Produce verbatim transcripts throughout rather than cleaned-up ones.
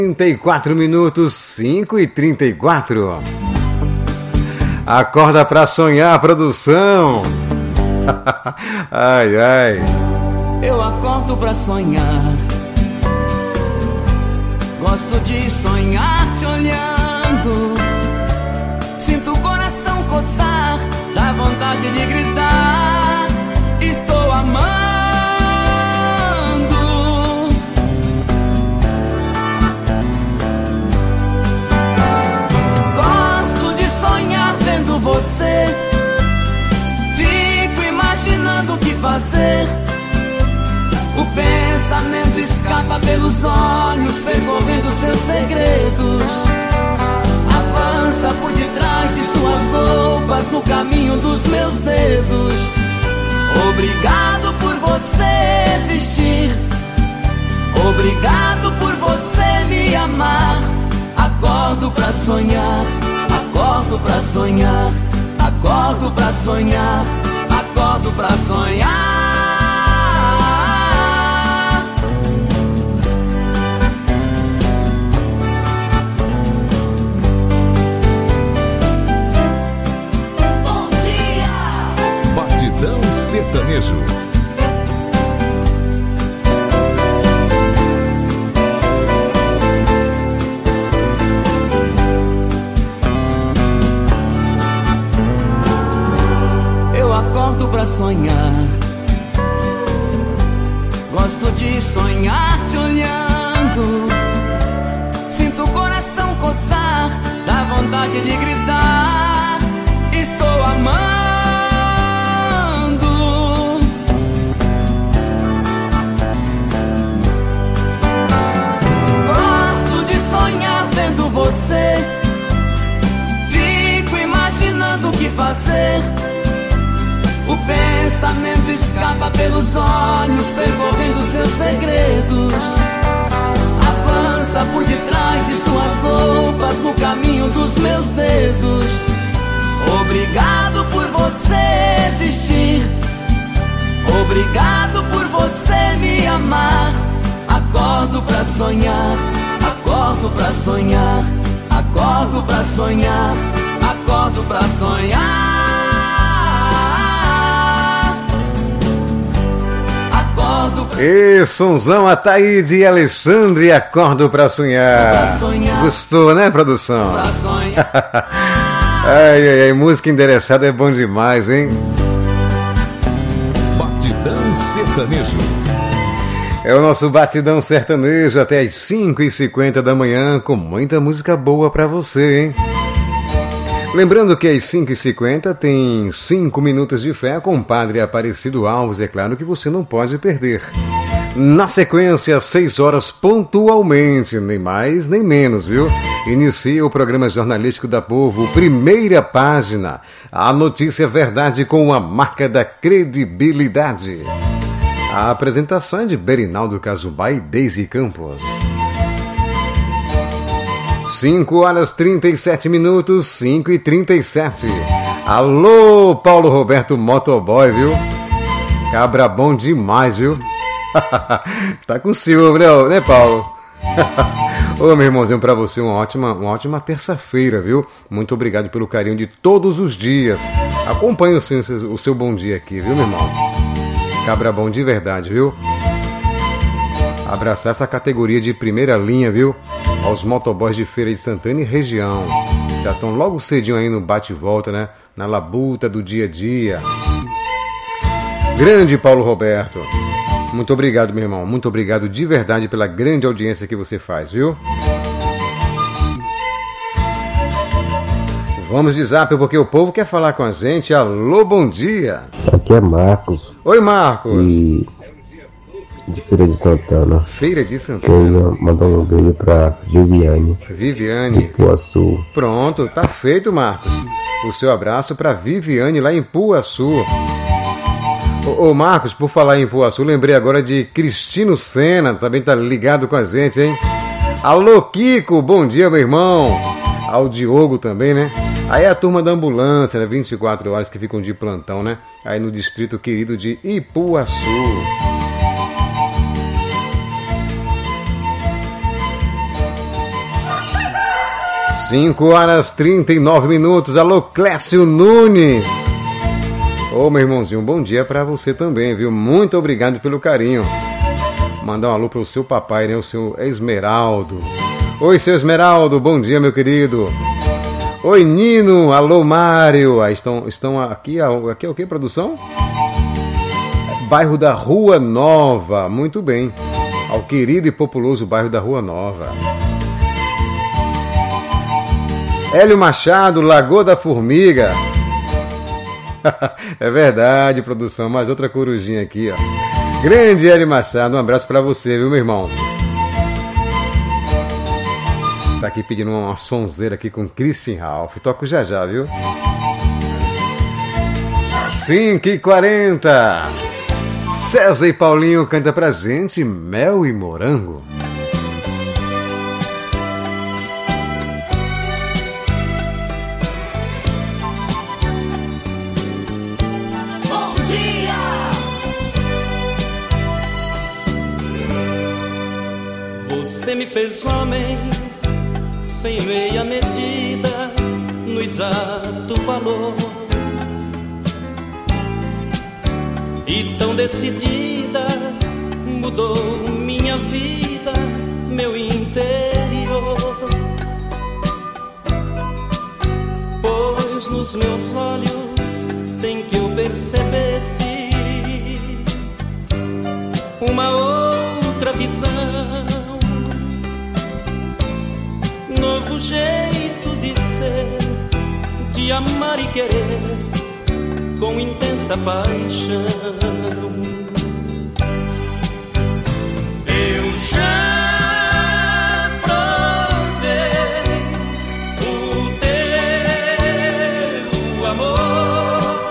trinta e quatro minutos, cinco e trinta e quatro. Acorda pra sonhar, produção. Ai, ai. Eu acordo pra sonhar. Gosto de sonhar te olhando. Sinto o coração coçar, dá vontade de gritar. Estou amando. Gosto de sonhar vendo você. Fico imaginando o que fazer. O pensamento escapa pelos olhos, percorrendo seus segredos. Avança por detrás de suas roupas, no caminho dos meus dedos. Obrigado por você existir. Obrigado por você me amar. Acordo pra sonhar, acordo pra sonhar, acordo pra sonhar, acordo pra sonhar. Sertanejo. Eu acordo pra sonhar. Gosto de sonhar te olhando. Sinto o coração coçar, dá vontade de gritar. Estou amando. Você, fico imaginando o que fazer. O pensamento escapa pelos olhos, percorrendo seus segredos. Avança por detrás de suas roupas, no caminho dos meus dedos. Obrigado por você existir. Obrigado por você me amar. Acordo pra sonhar. Acordo pra sonhar, acordo pra sonhar, acordo pra sonhar. Acordo pra... E sonzão Ataíde e Alexandre, acordo pra sonhar. Pra sonhar. Gostou, né, produção? Pra sonhar. Ai, ai, ai, música endereçada é bom demais, hein? Batidão Sertanejo. É o nosso Batidão Sertanejo até as cinco e cinquenta da manhã, com muita música boa pra você, hein? Lembrando que às cinco e cinquenta tem cinco minutos de fé com o Padre Aparecido Alves, é claro que você não pode perder. Na sequência, seis horas pontualmente, nem mais nem menos, viu? Inicia o programa jornalístico da Povo, primeira página. A notícia verdade com a marca da credibilidade. A apresentação é de Berinaldo Casubá e Deise Campos. cinco horas trinta e sete minutos, cinco e trinta e sete. Alô, Paulo Roberto Motoboy, viu? Cabra bom demais, viu? Tá com ciúme, né, né Paulo? Ô, meu irmãozinho, pra você uma ótima, uma ótima terça-feira, viu? Muito obrigado pelo carinho de todos os dias. Acompanhe o seu, o seu bom dia aqui, viu, meu irmão? Cabra bom de verdade, viu? Abraçar essa categoria de primeira linha, viu? Aos motoboys de Feira de Santana e região. Já estão logo cedinho aí no bate e volta, né? Na labuta do dia a dia. Grande Paulo Roberto. Muito obrigado, meu irmão. Muito obrigado de verdade pela grande audiência que você faz, viu? Vamos de zap, porque o povo quer falar com a gente. Alô, bom dia. Aqui é Marcos. Oi, Marcos. E... de Feira de Santana. Feira de Santana. Queria mandar um beijo pra Viviane. Viviane. Ipuaçu. Pronto, tá feito, Marcos. O seu abraço pra Viviane lá em Puaçu. Ô, ô Marcos, por falar em Puaçu, lembrei agora de Cristino Senna, também tá ligado com a gente, hein? Alô, Kiko, bom dia, meu irmão. Ao Diogo também, né? Aí é a turma da ambulância, né? vinte e quatro horas que ficam de plantão, né? Aí no distrito querido de Ipuaçu. cinco horas e trinta e nove minutos. Alô, Clécio Nunes. Ô, meu irmãozinho, bom dia pra você também, viu? Muito obrigado pelo carinho. Mandar um alô pro seu papai, né? O seu Esmeraldo. Oi, seu Esmeraldo, bom dia, meu querido. Oi, Nino. Alô, Mário. Ah, estão, estão aqui, aqui é o que, produção? Bairro da Rua Nova. Muito bem. Ao querido e populoso bairro da Rua Nova. Hélio Machado, Lagoa da Formiga. É verdade, produção. Mais outra corujinha aqui, ó. Grande Hélio Machado, um abraço pra você, viu, meu irmão? Tá aqui pedindo uma sonzeira aqui com Christian Ralph. Toco já já, viu? cinco e quarenta. César e Paulinho canta pra gente Mel e Morango. Você me fez homem sem meia medida, no exato valor, e tão decidida mudou minha vida, meu interior. Pois nos meus olhos, sem que eu percebesse, uma outra visão, novo jeito de ser, de amar e querer com intensa paixão. Eu já provei o teu amor,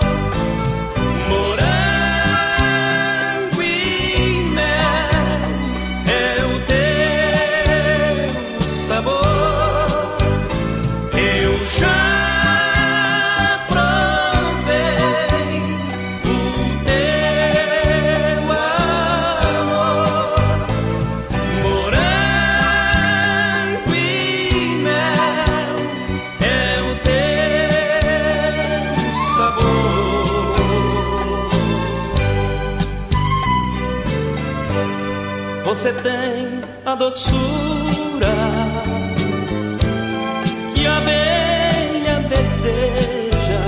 morango e mel é o teu sabor. Você tem a doçura que a abelha deseja,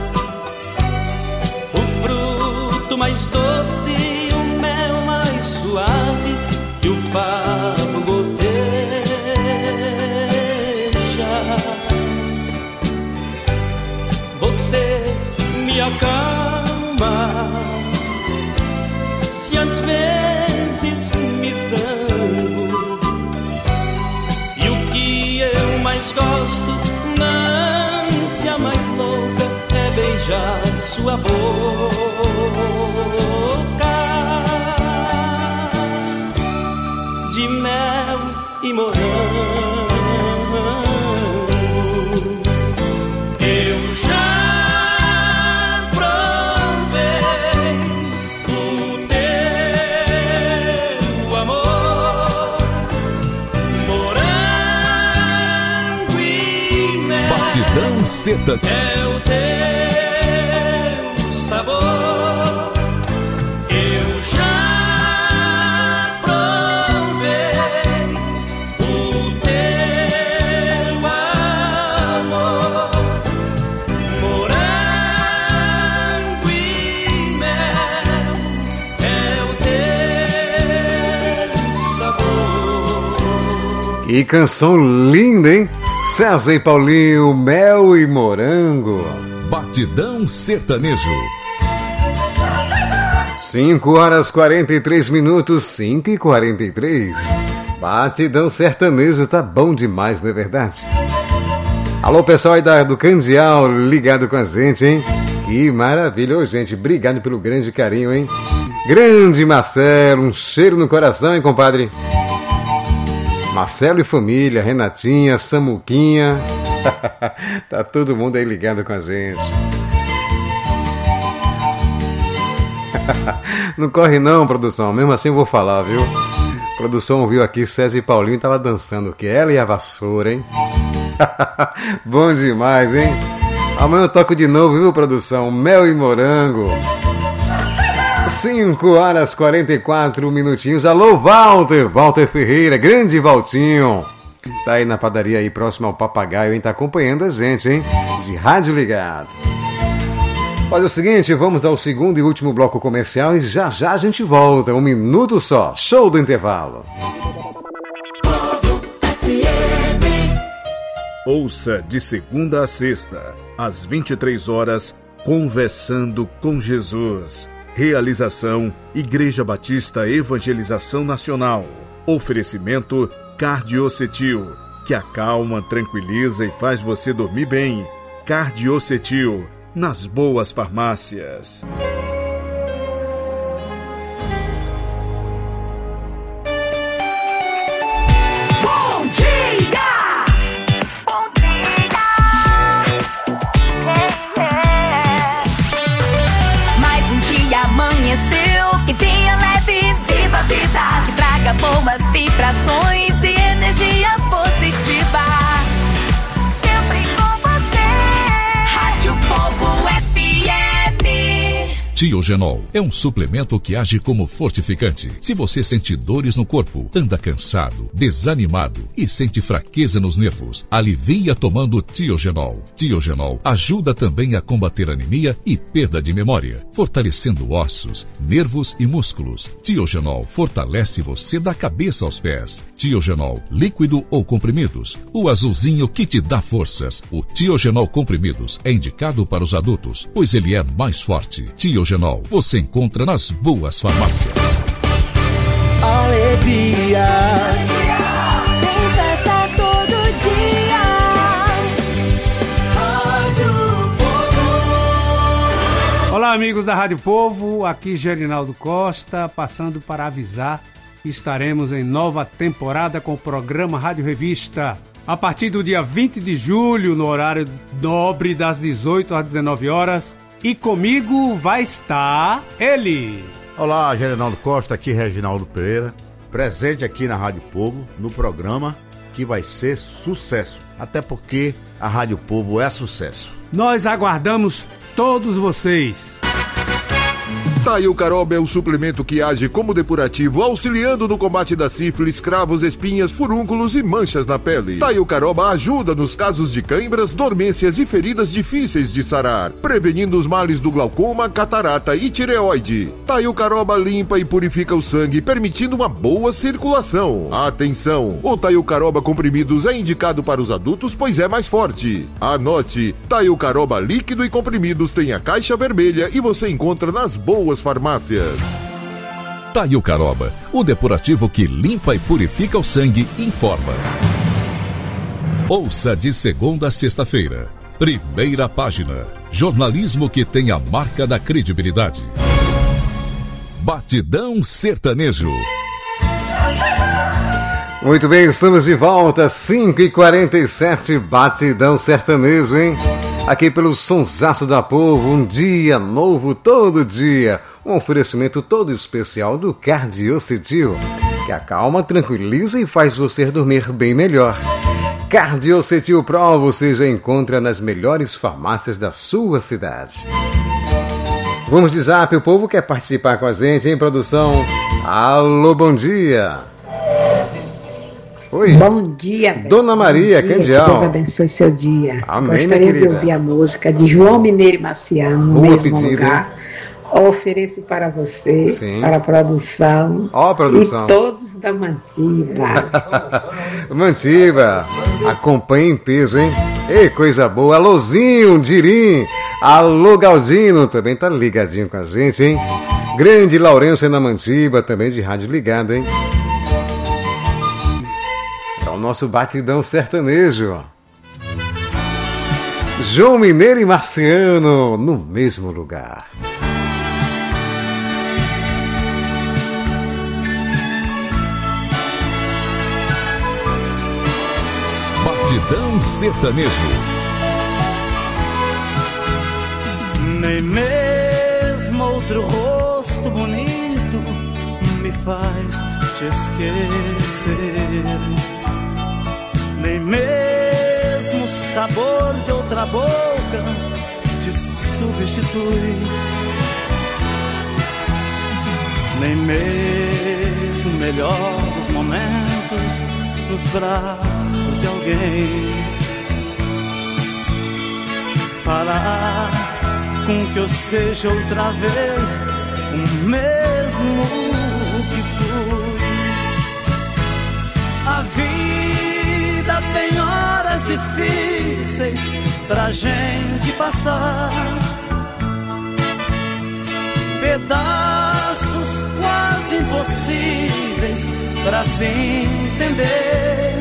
o fruto mais doce, o mel mais suave que o favo goteja. Você me acalma se às vezes me zango, e o que eu mais gosto, na ânsia mais louca, é beijar sua boca de mel e morango. Eu já Seta. É o teu sabor. Eu já provei o teu amor, morango e mel é o teu sabor. Que canção linda, hein? César e Paulinho, Mel e Morango. Batidão Sertanejo. cinco horas e quarenta e três minutos, cinco e quarenta e três. Batidão Sertanejo, tá bom demais, não é verdade? Alô, pessoal aí da, do Candial, ligado com a gente, hein? Que maravilha, ô gente, obrigado pelo grande carinho, hein? Grande Marcelo, um cheiro no coração, hein, compadre? Marcelo e família, Renatinha, Samuquinha. Tá todo mundo aí ligado com a gente. Não corre não, produção. Mesmo assim eu vou falar, viu? A produção ouviu aqui César e Paulinho, tava dançando o que? Ela e a vassoura, hein? Bom demais, hein? Amanhã eu toco de novo, viu, produção? Mel e morango. cinco horas e quarenta e quatro minutinhos. Alô, Walter, Walter Ferreira, grande Valtinho. Tá aí na padaria aí, próximo ao Papagaio, hein? Tá acompanhando a gente, hein? De rádio ligado. Olha o seguinte, vamos ao segundo e último bloco comercial e já já a gente volta. Um minuto só. Show do intervalo. Ouça de segunda a sexta, às vinte e três horas, Conversando com Jesus. Realização Igreja Batista Evangelização Nacional. Oferecimento Cardiocetil, que acalma, tranquiliza e faz você dormir bem. Cardiocetil, nas boas farmácias. Bom dia! Bom dia! Mais um dia amanheceu, que vinha leve, viva a vida, que traga boas vibrações e energia positiva. Sempre com você. Rádio Povo F M. Tiogenol é um suplemento que age como fortificante. Se você sente dores no corpo, anda cansado, desanimado e sente fraqueza nos nervos, alivia tomando Tiogenol. Tiogenol ajuda também a combater anemia e perda de memória, fortalecendo ossos, nervos e músculos. Tiogenol fortalece você da cabeça aos pés. Tiogenol, líquido ou comprimidos, o azulzinho que te dá forças. O Tiogenol comprimidos é indicado para os adultos, pois ele é mais forte. Tiogenol você encontra nas boas farmácias. Alegria, Tem festa todo dia. Rádio Povo. Olá, amigos da Rádio Povo, aqui Gerinaldo Costa, passando para avisar que estaremos em nova temporada com o programa Rádio Revista. A partir do dia vinte de julho, no horário nobre das dezoito às dezenove horas, e comigo vai estar ele. Olá, Gerinaldo Costa, aqui Reginaldo Pereira, presente aqui na Rádio Povo, no programa que vai ser sucesso, até porque a Rádio Povo é sucesso. Nós aguardamos todos vocês. Taio Caroba é o suplemento que age como depurativo, auxiliando no combate da sífilis, cravos, espinhas, furúnculos e manchas na pele. Taio Caroba ajuda nos casos de cãibras, dormências e feridas difíceis de sarar, prevenindo os males do glaucoma, catarata e tireoide. Taio Caroba limpa e purifica o sangue, permitindo uma boa circulação. Atenção! O Taio Caroba comprimidos é indicado para os adultos, pois é mais forte. Anote! Taio Caroba líquido e comprimidos tem a caixa vermelha e você encontra nas boas farmácias. Taio Caroba, o depurativo que limpa e purifica o sangue, informa. Ouça de segunda a sexta-feira. Primeira página. Jornalismo que tem a marca da credibilidade. Batidão Sertanejo. Muito bem, estamos de volta, cinco e quarenta e sete, Batidão Sertanejo, hein? Aqui pelo Sonsaço da Povo, um dia novo todo dia. Um oferecimento todo especial do Cardiocetil, que acalma, tranquiliza e faz você dormir bem melhor. Cardiocetil Pro você já encontra nas melhores farmácias da sua cidade. Vamos de zap, o povo quer participar com a gente, hein, produção? Alô, bom dia. Oi. Bom dia, Beto. Dona Maria, Bom dia, Candial. que Deus abençoe seu dia. Amém, Gostaria minha de querida. ouvir a música de João Mineiro e Marciano, no Boa mesmo pedida, lugar. Ofereço para você, Sim. para a produção, Ó, a produção. e todos da Mantiba. Mantiba, acompanha em peso, hein? Ei, coisa boa. Alôzinho, Dirim. Alô, Galdino, também tá ligadinho com a gente, hein? Grande Laurêncio na Mantiba, também de rádio ligado, hein? É o nosso batidão sertanejo. João Mineiro e Marciano, no mesmo lugar. Batidão Sertanejo. nem mesmo outro rosto bonito me faz te esquecer, nem mesmo sabor de outra boca te substitui. Nem mesmo o melhor dos momentos nos braços de alguém fará com que eu seja outra vez o mesmo que fui. A vida tem horas difíceis pra gente passar, pedaços quase impossíveis pra se entender.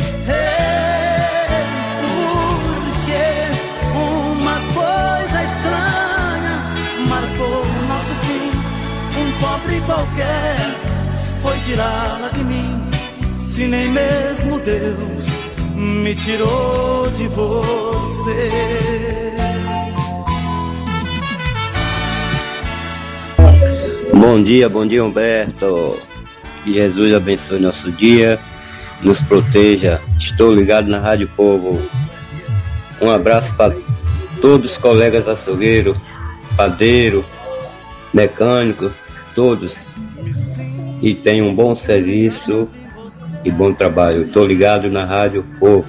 É porque uma coisa estranha marcou o nosso fim. Um pobre qualquer foi tirá-la de mim. Se nem mesmo Deus me tirou de você. Bom dia, bom dia, Humberto. Que Jesus abençoe nosso dia, nos proteja. Estou ligado na Rádio Povo. Um abraço para todos os colegas açougueiros, padeiro, mecânico, todos. E tenham um bom serviço e bom trabalho. Estou ligado na Rádio Povo.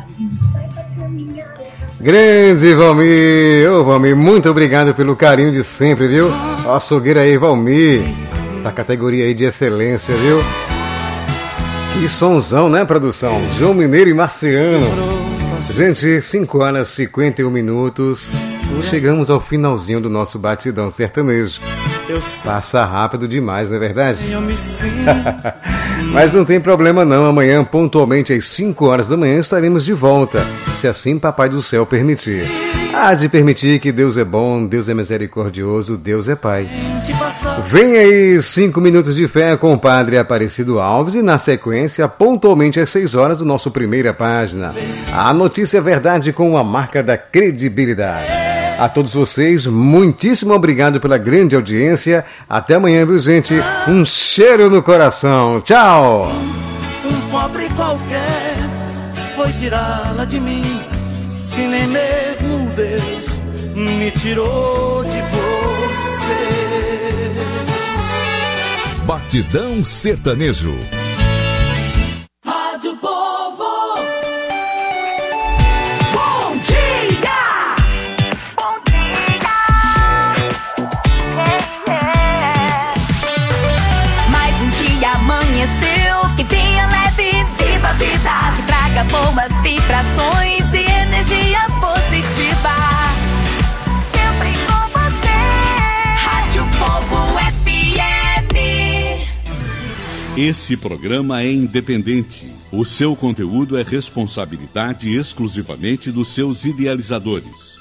Grande Valmir, ô Valmir, muito obrigado pelo carinho de sempre, viu? Ó, açougueiro aí, Valmir, essa categoria aí de excelência, viu? Que sonzão, né, produção? João Mineiro e Marciano. Gente, cinco horas e cinquenta e um minutos. Chegamos ao finalzinho do nosso batidão sertanejo. Passa rápido demais, não é verdade? Mas não tem problema não, amanhã pontualmente às cinco horas da manhã estaremos de volta, se assim Papai do Céu permitir. Há de permitir que Deus é bom, Deus é misericordioso, Deus é Pai. Vem aí cinco minutos de fé com o Padre Aparecido Alves e na sequência, pontualmente às seis horas, do nosso Primeira Página. A notícia é verdade com a marca da credibilidade. A todos vocês, muitíssimo obrigado pela grande audiência. Até amanhã, viu, gente? Um cheiro no coração. Tchau! Um pobre qualquer foi tirá-la de mim. Se nem mesmo Deus me tirou de você. Batidão Sertanejo. Rádio Povo. Bom dia! Bom dia! Yeah, yeah. Mais um dia amanheceu, que venha leve, viva a vida, que traga boas vibrações e energia positiva. Sempre com você. Rádio Povo F M. Esse programa é independente. O seu conteúdo é responsabilidade exclusivamente dos seus idealizadores.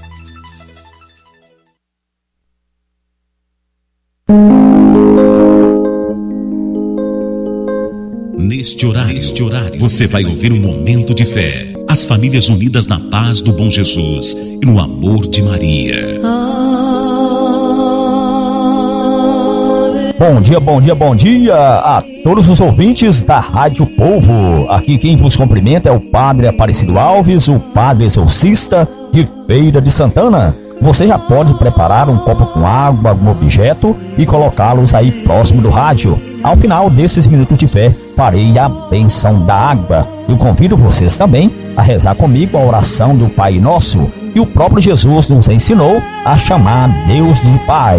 Neste horário, neste horário, você vai ouvir um momento de fé. As famílias unidas na paz do bom Jesus e no amor de Maria. Bom dia, bom dia, bom dia a todos os ouvintes da Rádio Povo. Aqui quem vos cumprimenta é o Padre Aparecido Alves, o Padre Exorcista de Feira de Santana. Você já pode preparar um copo com água, algum objeto e colocá-los aí próximo do rádio. Ao final desses minutos de fé, farei a bênção da água. Eu convido vocês também a rezar comigo a oração do Pai Nosso, que o próprio Jesus nos ensinou a chamar Deus de Pai.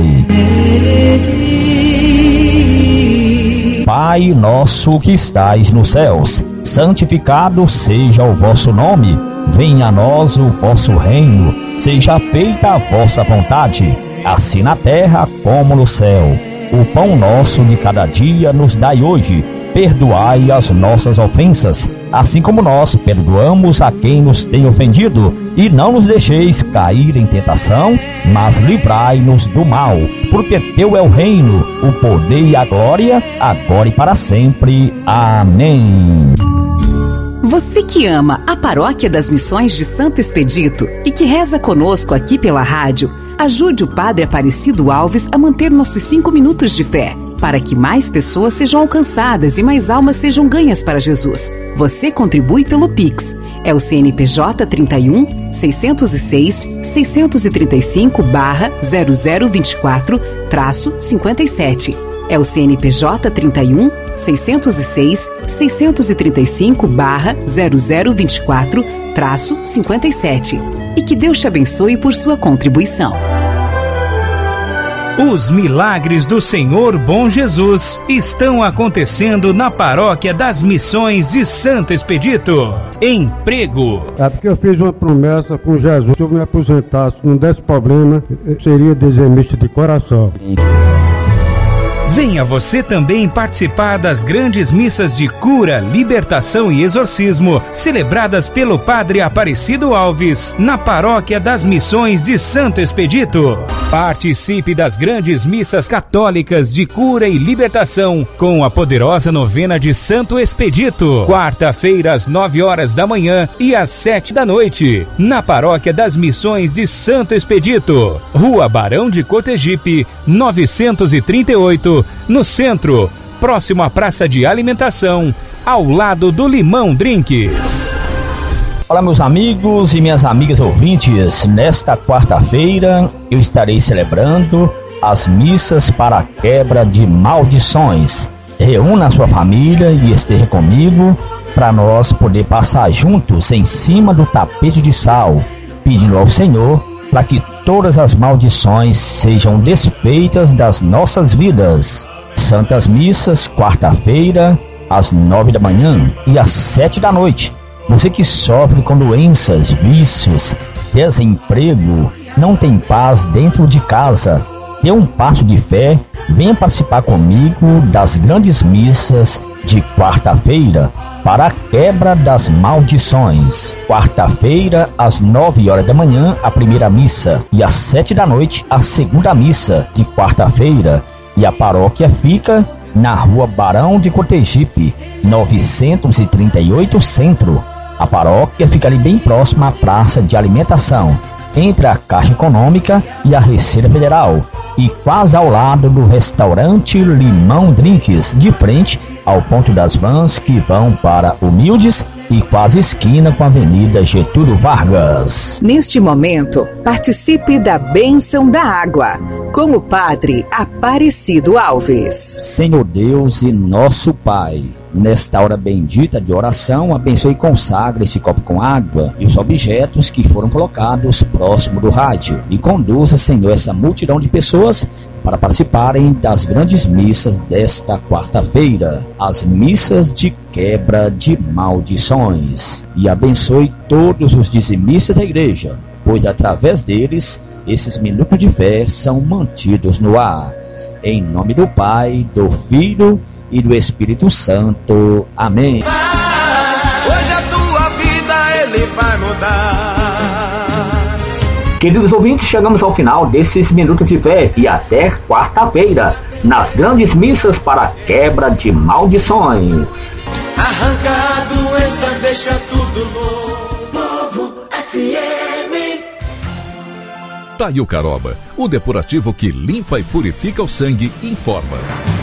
Pai nosso que estais nos céus, santificado seja o vosso nome. Venha a nós o vosso reino, seja feita a vossa vontade, assim na terra como no céu. O pão nosso de cada dia nos dai hoje. Perdoai as nossas ofensas, assim como nós perdoamos a quem nos tem ofendido. E não nos deixeis cair em tentação, mas livrai-nos do mal. Porque teu é o reino, o poder e a glória, agora e para sempre. Amém. Você que ama a Paróquia das Missões de Santo Expedito e que reza conosco aqui pela rádio, ajude o Padre Aparecido Alves a manter nossos cinco minutos de fé. Para que mais pessoas sejam alcançadas e mais almas sejam ganhas para Jesus, você contribui pelo Pix. É o C N P J trinta e um, seiscentos e seis, seiscentos e trinta e cinco barra zero zero vinte e quatro traço cinquenta e sete. É o C N P J trinta e um, seiscentos e seis, seiscentos e trinta e cinco barra zero zero vinte e quatro traço cinquenta e sete. E que Deus te abençoe por sua contribuição. Os milagres do Senhor Bom Jesus estão acontecendo na Paróquia das Missões de Santo Expedito. Emprego. É porque eu fiz uma promessa com Jesus. Se eu me aposentasse, não desse problema, eu seria dizimista de coração. Venha você também participar das grandes missas de cura, libertação e exorcismo celebradas pelo Padre Aparecido Alves na Paróquia das Missões de Santo Expedito. Participe das grandes missas católicas de cura e libertação com a poderosa novena de Santo Expedito, quarta-feira às nove horas da manhã e às sete da noite, na Paróquia das Missões de Santo Expedito, Rua Barão de Cotegipe, novecentos e trinta e oito, no centro, próximo à praça de alimentação, ao lado do Limão Drinks. Olá, meus amigos e minhas amigas ouvintes. Nesta quarta-feira eu estarei celebrando as missas para a quebra de maldições. Reúna a sua família e esteja comigo para nós poder passar juntos em cima do tapete de sal, pedindo ao Senhor para que todas as maldições sejam desfeitas das nossas vidas. Santas Missas, quarta-feira, às nove da manhã e às sete da noite. Você que sofre com doenças, vícios, desemprego, não tem paz dentro de casa, dê um passo de fé, venha participar comigo das grandes missas de quarta-feira para a quebra das maldições. Quarta-feira, às nove horas da manhã, a primeira missa, e às sete da noite, a segunda missa de quarta-feira. E a paróquia fica na Rua Barão de Cotegipe, novecentos e trinta e oito, Centro. A paróquia fica ali bem próxima à praça de alimentação, entre a Caixa Econômica e a Receita Federal, e quase ao lado do restaurante Limão Drinks, de frente ao ponto das vans que vão para Humildes e quase esquina com a Avenida Getúlio Vargas. Neste momento, participe da bênção da água com o Padre Aparecido Alves. Senhor Deus e nosso Pai, nesta hora bendita de oração, abençoe e consagre este copo com água e os objetos que foram colocados próximo do rádio, e conduza, Senhor, essa multidão de pessoas para participarem das grandes missas desta quarta-feira, as missas de quebra de maldições, e abençoe todos os dizimistas da igreja, pois através deles esses minutos de fé são mantidos no ar. Em nome do Pai, do Filho e do Espírito Santo. Amém. Hoje a tua vida ele vai mudar. Queridos ouvintes, chegamos ao final desses minutos de fé e até quarta-feira, nas grandes missas para a quebra de maldições. Arranca a doença, deixa tudo novo. Povo F M. Taio Caroba, o depurativo que limpa e purifica o sangue, informa.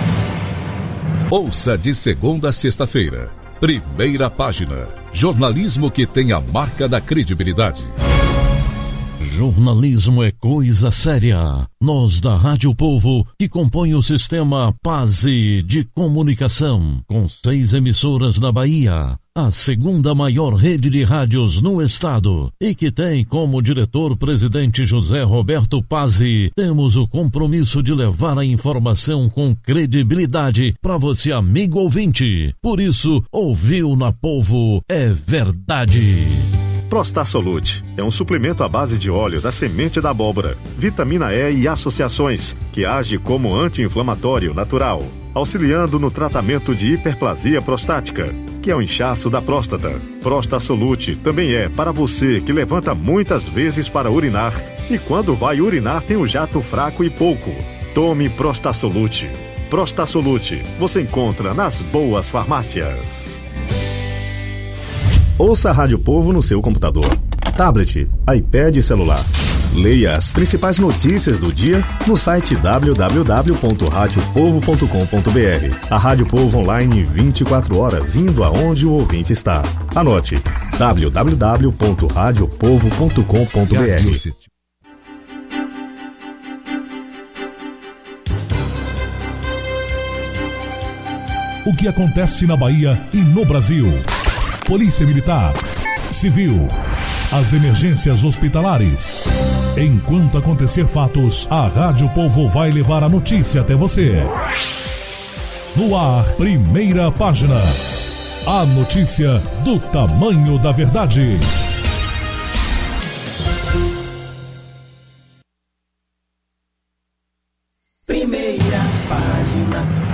Ouça de segunda a sexta-feira. Primeira página. Jornalismo que tem a marca da credibilidade. Jornalismo é coisa séria. Nós da Rádio Povo, que compõe o sistema Pase de Comunicação, com seis emissoras na Bahia, a segunda maior rede de rádios no estado, e que tem como diretor-presidente José Roberto Pazzi, temos o compromisso de levar a informação com credibilidade para você, amigo ouvinte. Por isso, ouviu na Povo é verdade. Prostasolute é um suplemento à base de óleo da semente da abóbora, vitamina E e associações, que age como anti-inflamatório natural, auxiliando no tratamento de hiperplasia prostática, que é o inchaço da próstata. Prostasolute também é para você que levanta muitas vezes para urinar e quando vai urinar tem o jato fraco e pouco. Tome Prostasolute. Prostasolute você encontra nas boas farmácias. Ouça a Rádio Povo no seu computador, tablet, iPad e celular. Leia as principais notícias do dia no site w w w ponto rádio povo ponto com ponto b r. A Rádio Povo online vinte e quatro horas, indo aonde o ouvinte está. Anote w w w ponto rádio povo ponto com ponto b r. O que acontece na Bahia e no Brasil? Polícia Militar, Civil, as emergências hospitalares. Enquanto acontecer fatos, a Rádio Povo vai levar a notícia até você. No ar, primeira página. A notícia do tamanho da verdade. Primeira página.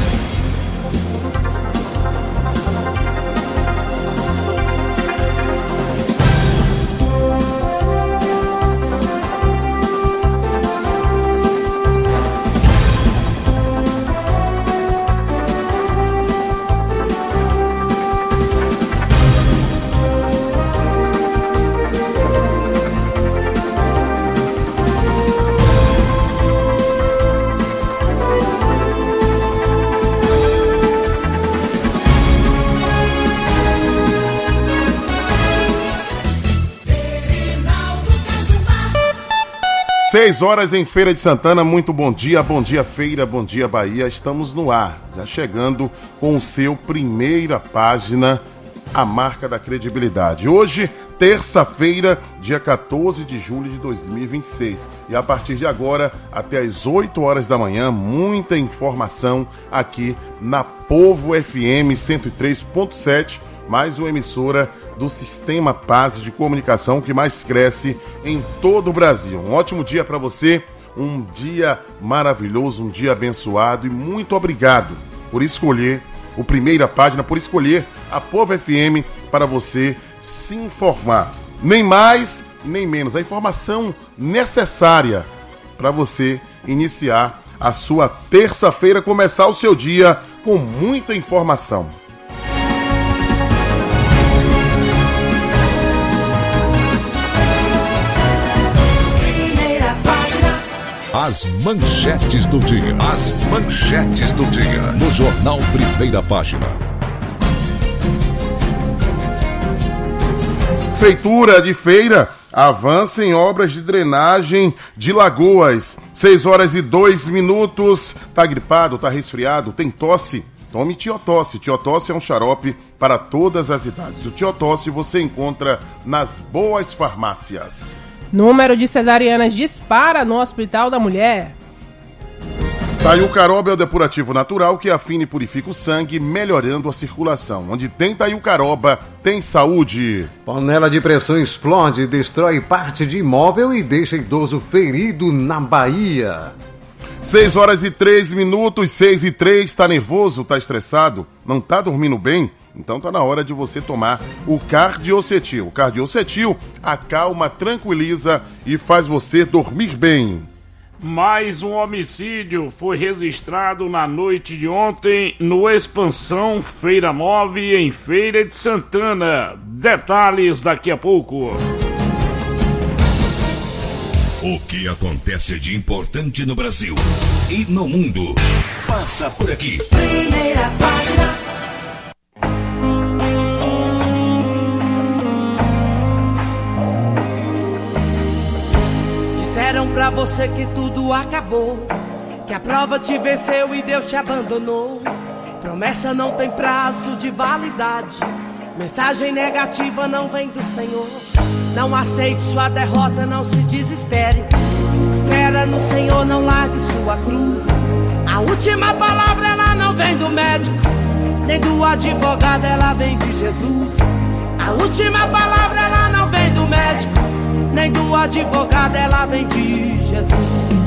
Seis horas em Feira de Santana, muito bom dia, bom dia Feira, bom dia Bahia, estamos no ar, já chegando com o seu primeira página, a marca da credibilidade. Hoje, terça-feira, dia quatorze de julho de dois mil e vinte e seis, e a partir de agora, até às oito horas da manhã, muita informação aqui na Povo F M cento e três ponto sete, mais uma emissora do Sistema Paz de Comunicação que mais cresce em todo o Brasil. Um ótimo dia para você, um dia maravilhoso, um dia abençoado e muito obrigado por escolher o Primeira Página, por escolher a Povo F M para você se informar. Nem mais, nem menos. A informação necessária para você iniciar a sua terça-feira, começar o seu dia com muita informação. As manchetes do dia. As manchetes do dia. No Jornal Primeira Página. Prefeitura de Feira avança em obras de drenagem de lagoas. seis horas e dois minutos. Tá gripado, tá resfriado, tem tosse? Tome Tiotosse. Tiotosse é um xarope para todas as idades. O Tiotosse você encontra nas boas farmácias. Número de cesarianas dispara no Hospital da Mulher. Taiucaroba é o depurativo natural que afina e purifica o sangue, melhorando a circulação. Onde tem Taiucaroba, tem saúde. Panela de pressão explode, destrói parte de imóvel e deixa idoso ferido na Bahia. seis horas e três minutos, seis e três, tá nervoso, tá estressado, não tá dormindo bem? Então tá na hora de você tomar o Cardiocetil. O Cardiocetil acalma, tranquiliza e faz você dormir bem. Mais um homicídio foi registrado na noite de ontem no Expansão Feira nove, em Feira de Santana. Detalhes daqui a pouco. O que acontece de importante no Brasil e no mundo passa por aqui. Primeira página. Disseram pra você que tudo acabou, que a prova te venceu e Deus te abandonou. Promessa não tem prazo de validade, mensagem negativa não vem do Senhor. Não aceite sua derrota, não se desespere. Espera no Senhor, não largue sua cruz. A última palavra ela não vem do médico, nem do advogado, ela vem de Jesus. A última palavra ela não vem do médico, nem do advogado, ela vem de Jesus.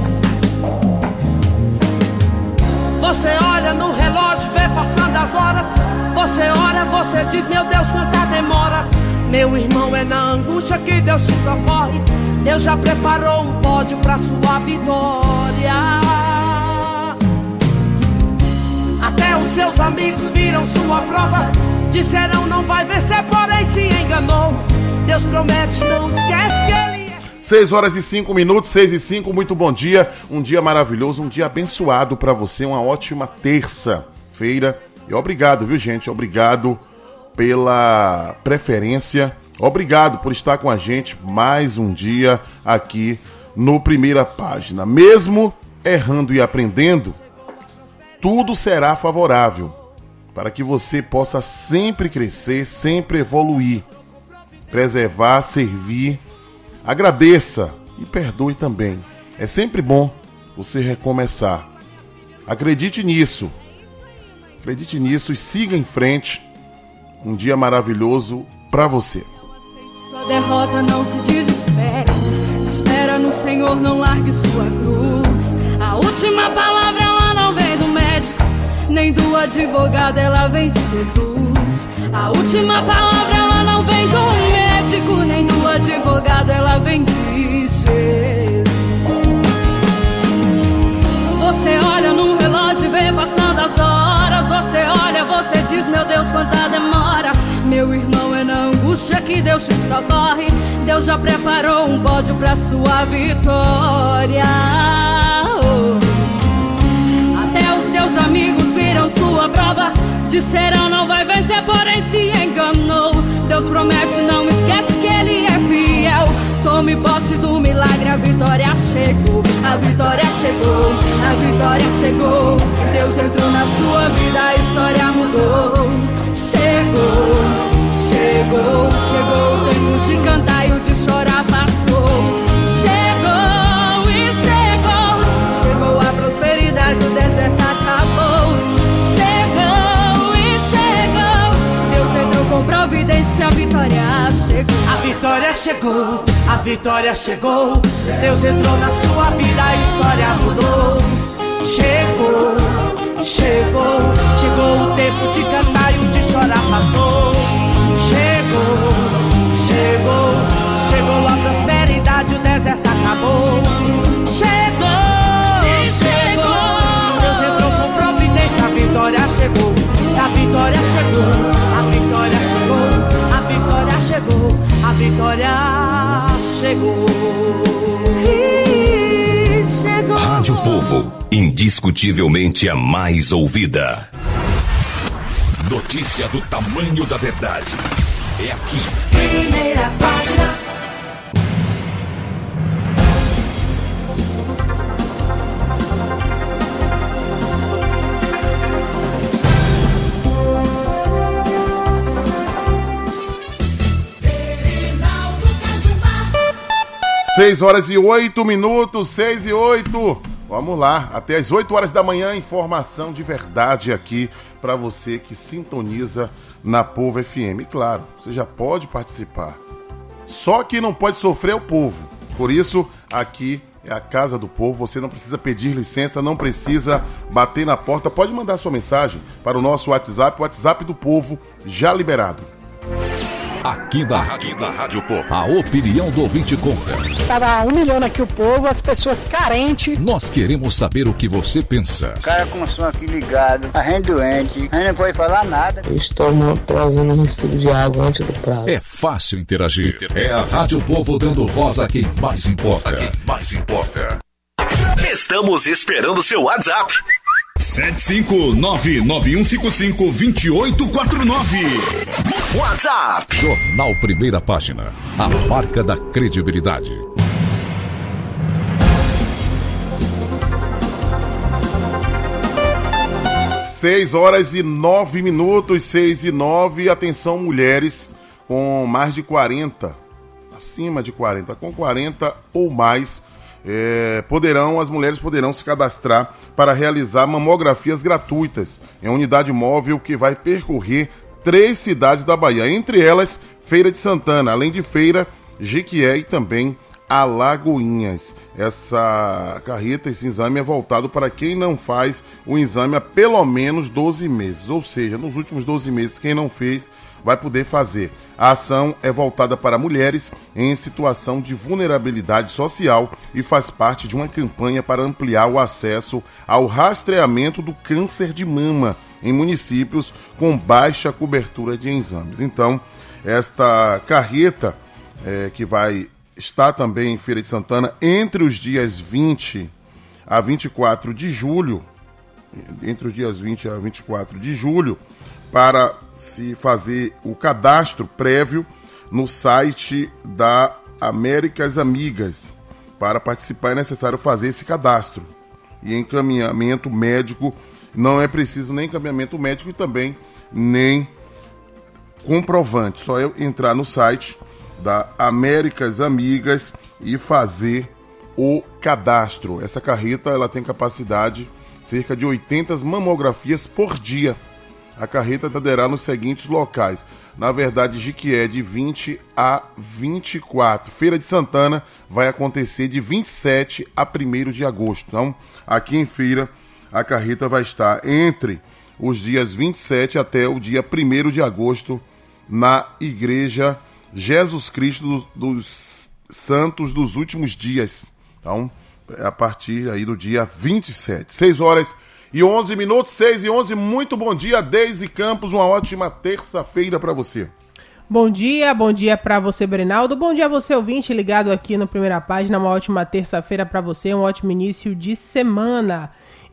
Você olha no relógio, vê passando as horas. Você ora, você diz, meu Deus, quanta demora. Meu irmão, é na angústia que Deus te socorre. Deus já preparou um pódio pra sua vitória. Até os seus amigos viram sua prova, disseram não vai vencer, porém se enganou. Deus promete, não esquece que Ele é. seis horas e cinco minutos, seis e cinco, muito bom dia. Um dia maravilhoso, um dia abençoado para você. Uma ótima terça-feira. E obrigado, viu, gente? Obrigado pela preferência. Obrigado por estar com a gente mais um dia aqui no Primeira Página. Mesmo errando e aprendendo, tudo será favorável para que você possa sempre crescer, sempre evoluir, preservar, servir. Agradeça e perdoe também. É sempre bom você recomeçar. Acredite nisso. Acredite nisso e siga em frente. Um dia maravilhoso para você. Sua derrota não se desespere. Espera no Senhor, não largue sua cruz. A última palavra ela não vem do médico, nem do advogado, ela vem de Jesus. A última palavra ela não vem do médico, nem do advogado, ela vem de Jesus. Você olha no relógio e vê passando as horas. Você olha, você diz, meu Deus, quanta demora. Meu irmão, é na angústia que Deus te socorre. Deus já preparou um pódio pra sua vitória. Oh. Até os seus amigos viram sua prova, disseram não vai vencer, porém se enganou. Deus promete, não esquece que Ele é fiel. Tome posse do milagre, a vitória chegou. A vitória chegou, a vitória chegou. Deus entrou na sua vida, a história mudou. Chegou, chegou, chegou. O tempo de cantar e o de chorar passou. Chegou e chegou, chegou a prosperidade, o deserto acabou. Chegou e chegou, Deus entrou com providência, a vitória chegou. A vitória chegou, a vitória chegou. Deus entrou na sua vida, a história mudou. Chegou, chegou, chegou o tempo de cantar e o de chorar passou. Chegou, chegou, chegou a prosperidade, o deserto acabou. Chegou, chegou, Deus entrou com providência, a vitória chegou. A vitória chegou, a vitória chegou, a vitória chegou, a vitória chegou. E chegou. Rádio Povo, indiscutivelmente a mais ouvida. Notícia do tamanho da verdade. É aqui. Primeira Página. seis horas e oito minutos, seis e oito. Vamos lá, até as oito horas da manhã, informação de verdade aqui para você que sintoniza na Povo F M. E claro, você já pode participar. Só que não pode sofrer o povo. Por isso, aqui é a Casa do Povo. Você não precisa pedir licença, não precisa bater na porta. Pode mandar sua mensagem para o nosso WhatsApp, o WhatsApp do Povo, já liberado. Aqui da Rádio, da Rádio Povo, a opinião do ouvinte conta. Estava humilhando aqui o povo, as pessoas carentes. Nós queremos saber o que você pensa. O cara com o som aqui ligado, a gente doente, a gente não pode falar nada. Estou trazendo um recibo de água antes do prazo. É fácil interagir. É a Rádio Povo dando voz a quem mais importa. A quem mais importa. Estamos esperando seu WhatsApp. sete cinco nove nove um cinco cinco dois oito quatro nove. WhatsApp. Jornal Primeira Página. A marca da credibilidade. seis horas e nove minutos, seis e nove. Atenção, mulheres com mais de quarenta, acima de quarenta, com quarenta ou mais. É, poderão, as mulheres poderão se cadastrar para realizar mamografias gratuitas em unidade móvel que vai percorrer três cidades da Bahia, entre elas Feira de Santana, além de Feira, Jequié e também Alagoinhas. Essa carreta, esse exame é voltado para quem não faz o exame há pelo menos doze meses, ou seja, nos últimos doze meses quem não fez vai poder fazer. A ação é voltada para mulheres em situação de vulnerabilidade social e faz parte de uma campanha para ampliar o acesso ao rastreamento do câncer de mama em municípios com baixa cobertura de exames. Então, esta carreta é, que vai está também em Feira de Santana entre os dias vinte a vinte e quatro de julho, entre os dias vinte a vinte e quatro de julho, para se fazer o cadastro prévio no site da Américas Amigas. Para participar é necessário fazer esse cadastro. E encaminhamento médico, não é preciso nem encaminhamento médico e também nem comprovante. Só é entrar no site da Américas Amigas e fazer o cadastro. Essa carreta ela tem capacidade cerca de oitenta mamografias por dia. A carreta atenderá nos seguintes locais. Na verdade, Jiquié de vinte a vinte e quatro. Feira de Santana vai acontecer de vinte e sete a primeiro de agosto. Então, aqui em Feira, a carreta vai estar entre os dias vinte e sete até o dia primeiro de agosto na Igreja Jesus Cristo dos Santos dos Últimos Dias. Então, a partir aí do dia vinte e sete. seis horas e onze minutos, seis e onze. Muito bom dia, Deise Campos. Uma ótima terça-feira para você. Bom dia, bom dia para você, Brenaldo. Bom dia a você, ouvinte, ligado aqui no Primeira Página. Uma ótima terça-feira para você, um ótimo início de semana.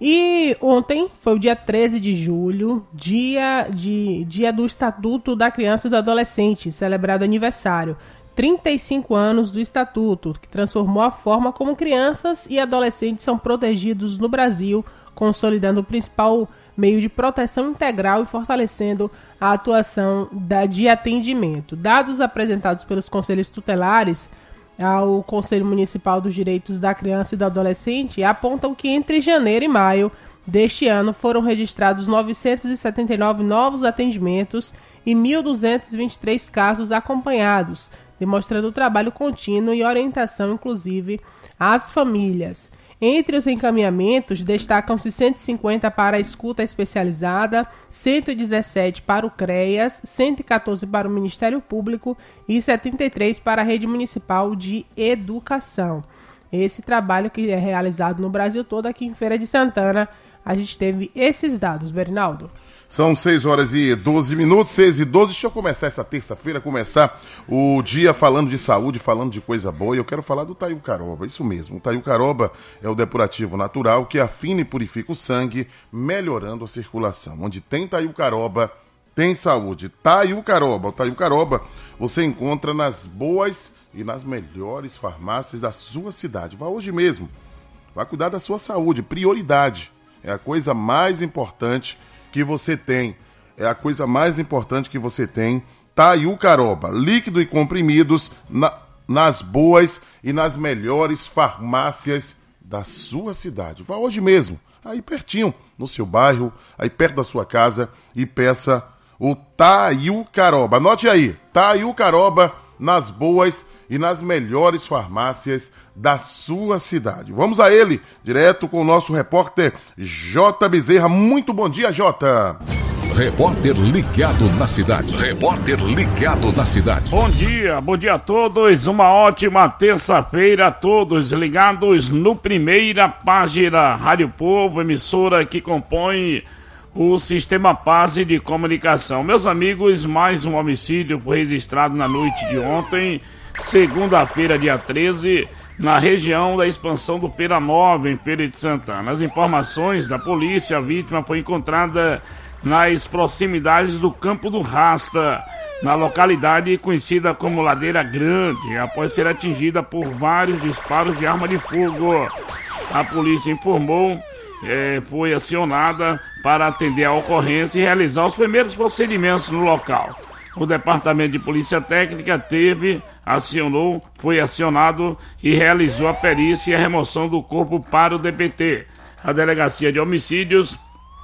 E ontem foi o dia treze de julho, dia, de, dia do Estatuto da Criança e do Adolescente, celebrado aniversário. trinta e cinco anos do Estatuto, que transformou a forma como crianças e adolescentes são protegidos no Brasil, consolidando o principal meio de proteção integral e fortalecendo a atuação da, de atendimento. Dados apresentados pelos conselhos tutelares ao Conselho Municipal dos Direitos da Criança e do Adolescente apontam que entre janeiro e maio deste ano foram registrados novecentos e setenta e nove novos atendimentos e mil duzentos e vinte e três casos acompanhados, demonstrando o trabalho contínuo e orientação, inclusive, às famílias. Entre os encaminhamentos, destacam-se cento e cinquenta para a escuta especializada, cento e dezessete para o CREAS, cento e quatorze para o Ministério Público e setenta e três para a Rede Municipal de Educação. Esse trabalho que é realizado no Brasil todo, aqui em Feira de Santana, a gente teve esses dados, Bernardo. São seis horas e doze minutos, seis e doze. Deixa eu começar essa terça-feira, começar o dia falando de saúde, falando de coisa boa. E eu quero falar do Taiu Caroba, isso mesmo. O Taiu Caroba é o depurativo natural que afina e purifica o sangue, melhorando a circulação. Onde tem Taiu Caroba, tem saúde. Taiu Caroba, o Taiu Caroba você encontra nas boas e nas melhores farmácias da sua cidade. Vá hoje mesmo, vá cuidar da sua saúde, prioridade. É a coisa mais importante que você tem. É a coisa mais importante que você tem. Taiu Caroba, líquido e comprimidos na, nas boas e nas melhores farmácias da sua cidade. Vá hoje mesmo, aí pertinho, no seu bairro, aí perto da sua casa e peça o Taiu Caroba. Anote aí, Taiu Caroba nas boas e nas melhores farmácias da sua cidade. Vamos a ele, direto com o nosso repórter J. Bezerra. Muito bom dia, Jota. Repórter ligado na cidade. Repórter ligado na cidade. Bom dia, bom dia a todos. Uma ótima terça-feira a todos ligados no Primeira Página Rádio Povo, emissora que compõe o Sistema Paz de Comunicação. Meus amigos, mais um homicídio foi registrado na noite de ontem, segunda-feira, dia treze, na região da expansão do Pera Nova, em Feira de Santana. As informações da polícia, a vítima foi encontrada nas proximidades do Campo do Rasta, na localidade conhecida como Ladeira Grande, após ser atingida por vários disparos de arma de fogo. A polícia informou, é, foi acionada para atender a ocorrência e realizar os primeiros procedimentos no local. O Departamento de Polícia Técnica teve, acionou, foi acionado e realizou a perícia e a remoção do corpo para o D P T. A Delegacia de Homicídios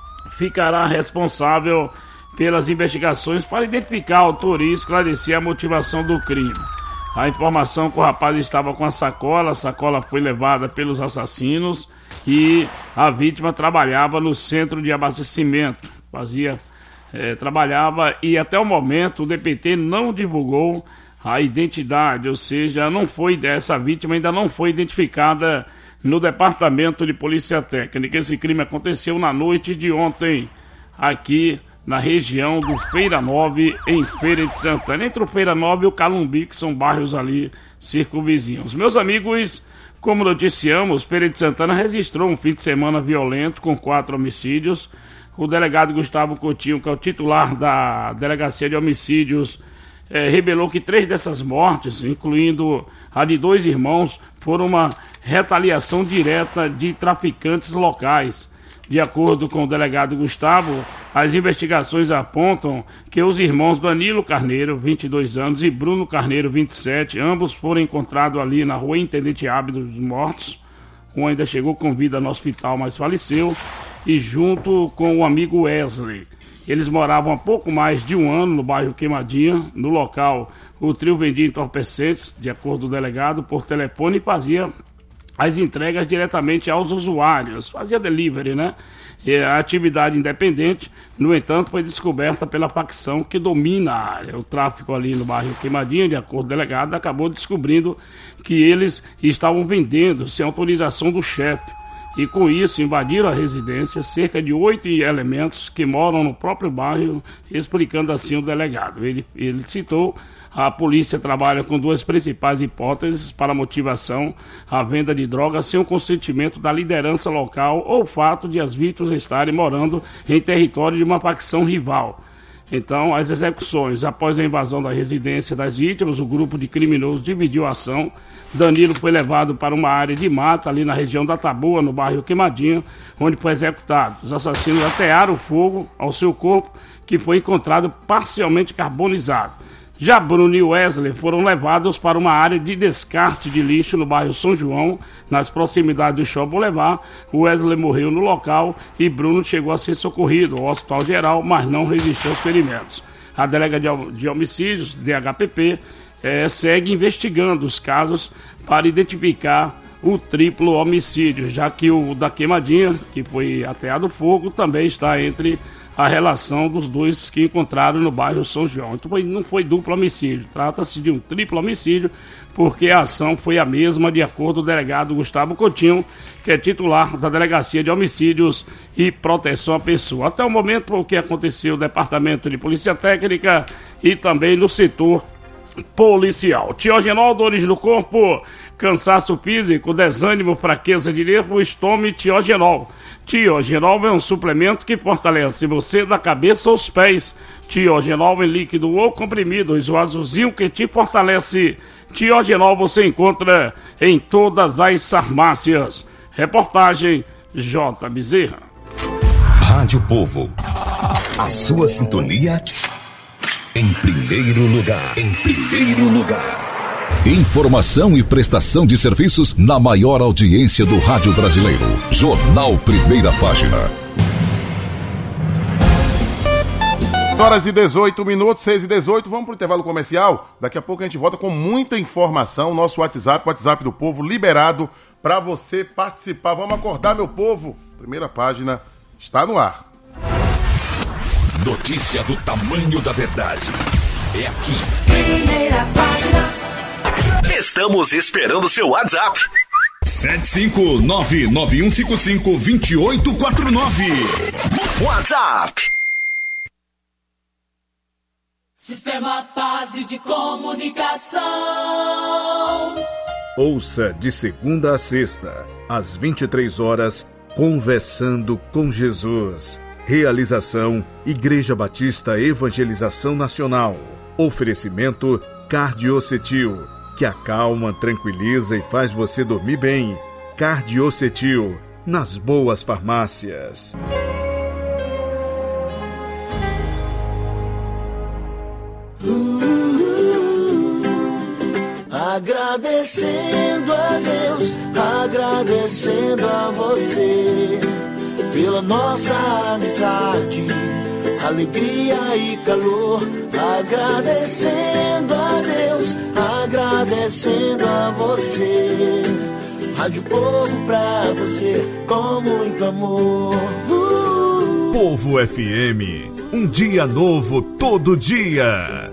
ficará responsável pelas investigações para identificar a autoria e esclarecer a motivação do crime. A informação que o rapaz estava com a sacola, a sacola foi levada pelos assassinos e a vítima trabalhava no centro de abastecimento, fazia... É, trabalhava e até o momento o D P T não divulgou a identidade, ou seja, não foi dessa vítima, ainda não foi identificada no Departamento de Polícia Técnica. Esse crime aconteceu na noite de ontem aqui na região do Feira Nova, em Feira de Santana. Entre o Feira Nova e o Calumbi, que são bairros ali circunvizinhos. Meus amigos, como noticiamos, Feira de Santana registrou um fim de semana violento com quatro homicídios. O delegado Gustavo Coutinho, que é o titular da Delegacia de Homicídios, eh, revelou que três dessas mortes, incluindo a de dois irmãos, foram uma retaliação direta de traficantes locais. De acordo com o delegado Gustavo, as investigações apontam que os irmãos Danilo Carneiro, vinte e dois anos, e Bruno Carneiro, vinte e sete, ambos foram encontrados ali na rua Intendente Ábido dos Mortos. Um ainda chegou com vida no hospital, mas faleceu, e junto com o amigo Wesley. Eles moravam há pouco mais de um ano no bairro Queimadinha. No local, o trio vendia entorpecentes, de acordo com o delegado, por telefone e fazia as entregas diretamente aos usuários, fazia delivery, né? E a atividade independente, no entanto, foi descoberta pela facção que domina a área. O tráfico ali no bairro Queimadinha, de acordo com o delegado, acabou descobrindo que eles estavam vendendo sem autorização do chefe. E com isso invadiram a residência cerca de oito elementos que moram no próprio bairro, explicando assim o delegado. Ele, ele citou: a polícia trabalha com duas principais hipóteses para a motivação, a venda de drogas sem o consentimento da liderança local ou o fato de as vítimas estarem morando em território de uma facção rival. Então, as execuções. Após a invasão da residência das vítimas, o grupo de criminosos dividiu a ação. Danilo foi levado para uma área de mata ali na região da Taboa, no bairro Queimadinho, onde foi executado. Os assassinos atearam fogo ao seu corpo, que foi encontrado parcialmente carbonizado. Já Bruno e Wesley foram levados para uma área de descarte de lixo no bairro São João, nas proximidades do Shopping Boulevard. Wesley morreu no local e Bruno chegou a ser socorrido ao Hospital Geral, mas não resistiu aos ferimentos. A Delegacia de Homicídios, D H P P, eh, segue investigando os casos para identificar o triplo homicídio, já que o da Queimadinha, que foi ateado fogo, também está entre a relação dos dois que encontraram no bairro São João. Então foi, não foi duplo homicídio, trata-se de um triplo homicídio, porque a ação foi a mesma, de acordo com o delegado Gustavo Coutinho, que é titular da Delegacia de Homicídios e Proteção à Pessoa. Até o momento, o que aconteceu no Departamento de Polícia Técnica e também no setor policial. Tiogenol, dores no corpo, cansaço físico, desânimo, fraqueza de nervos, tome Tiogenol. Tiogenol é um suplemento que fortalece você da cabeça aos pés. Tiogenol em líquido ou comprimido, o azulzinho que te fortalece. Tiogenol você encontra em todas as farmácias. Reportagem J. Bezerra. Rádio Povo. A sua sintonia em primeiro lugar. Em primeiro lugar. Informação e prestação de serviços na maior audiência do rádio brasileiro. Jornal Primeira Página. Horas e dezoito minutos, seis e dezoito, vamos para o intervalo comercial. Daqui a pouco a gente volta com muita informação. Nosso WhatsApp, o WhatsApp do povo, liberado para você participar. Vamos acordar, meu povo. Primeira Página está no ar. Notícia do tamanho da verdade. É aqui. Primeira Página. Estamos esperando seu WhatsApp. sete cinco nove nove um cinco cinco dois oito quatro nove. WhatsApp. Sistema Paz de Comunicação. Ouça de segunda a sexta, às vinte e três horas, Conversando com Jesus. Realização Igreja Batista Evangelização Nacional. Oferecimento Cardiocetil, que acalma, tranquiliza e faz você dormir bem. Cardiocetil, nas boas farmácias. Agradecendo a Deus, agradecendo a você pela nossa amizade, alegria e calor. Agradecendo a Deus, agradecendo a você. Rádio Povo pra você, com muito amor. uh! Povo F M, um dia novo todo dia.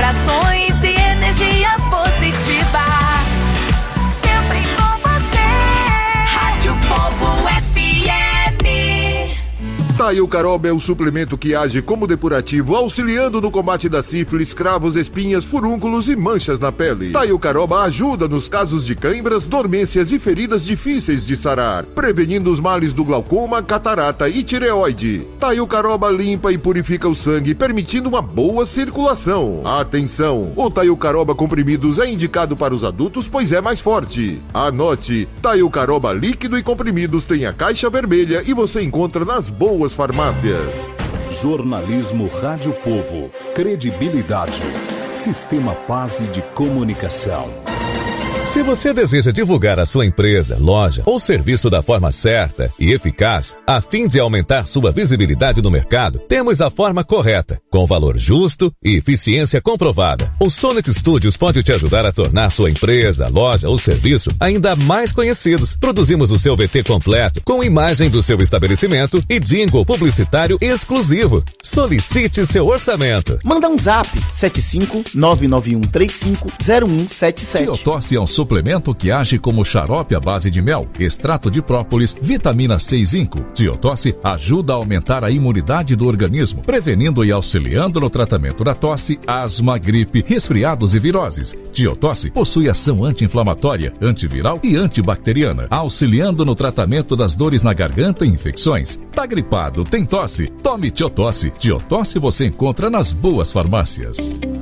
vibrações e energia positiva. Sempre com você. Rádio Povo F M. Taiocaroba é o suplemento que age como depurativo, auxiliando no combate da sífilis, cravos, espinhas, furúnculos e manchas na pele. Taiocaroba ajuda nos casos de cãibras, dormências e feridas difíceis de sarar, prevenindo os males do glaucoma, catarata e tireoide. Taiocaroba limpa e purifica o sangue, permitindo uma boa circulação. Atenção! O Taiocaroba comprimidos é indicado para os adultos, pois é mais forte. Anote: Taiocaroba líquido e comprimidos tem a caixa vermelha e você encontra nas boas farmácias. Jornalismo Rádio Povo. Credibilidade. Sistema Paz de Comunicação. Se você deseja divulgar a sua empresa, loja ou serviço da forma certa e eficaz, a fim de aumentar sua visibilidade no mercado, temos a forma correta, com valor justo e eficiência comprovada. O Sonic Studios pode te ajudar a tornar sua empresa, loja ou serviço ainda mais conhecidos. Produzimos o seu V T completo, com imagem do seu estabelecimento e jingle publicitário exclusivo. Solicite seu orçamento. Manda um zap sete cinco nove nove um três cinco zero um sete sete. Tiotosse é um suplemento que age como xarope à base de mel, extrato de própolis, vitamina C e zinco. Tiotosse ajuda a aumentar a imunidade do organismo, prevenindo e auxiliando no tratamento da tosse, asma, gripe, resfriados e viroses. Tiotosse possui ação anti-inflamatória, antiviral e antibacteriana, auxiliando no tratamento das dores na garganta e infecções. Tá gripado, tem tosse? Tome Tiotosse. Tiotosse você encontra nas boas farmácias.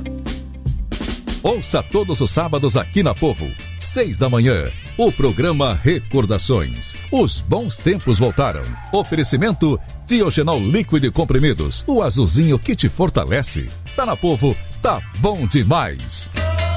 Ouça todos os sábados aqui na Povo, seis da manhã, o programa Recordações. Os bons tempos voltaram. Oferecimento Tiogenol líquido e comprimidos, o azulzinho que te fortalece. Tá na Povo, tá bom demais.